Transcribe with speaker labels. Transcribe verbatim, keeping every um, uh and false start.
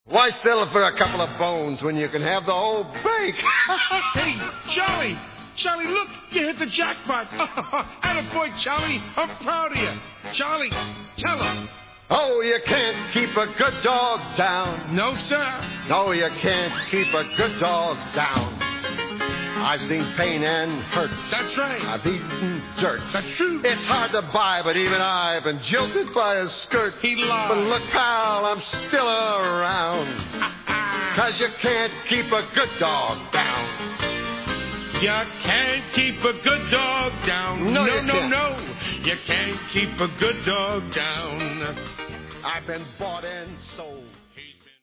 Speaker 1: Why settle for a couple of bones when you can have the whole bake?
Speaker 2: Hey, Charlie! Charlie, look! You hit the jackpot! Attaboy, Charlie! I'm proud of you! Charlie, tell him!
Speaker 1: Oh, you can't keep a good dog down.
Speaker 2: No, sir.
Speaker 1: No, you can't keep a good dog down. I've seen pain and hurt.
Speaker 2: That's right.
Speaker 1: I've eaten dirt.
Speaker 2: That's true.
Speaker 1: It's hard to buy, but even I've been jilted by a skirt.
Speaker 2: He lied.
Speaker 1: But look, pal, I'm still around. Cause you can't keep a good dog down.
Speaker 2: You can't keep a good dog down.
Speaker 1: No,
Speaker 2: no,
Speaker 1: you
Speaker 2: no,
Speaker 1: can't.
Speaker 2: no. You can't keep a good dog down.
Speaker 1: I've been bought and sold.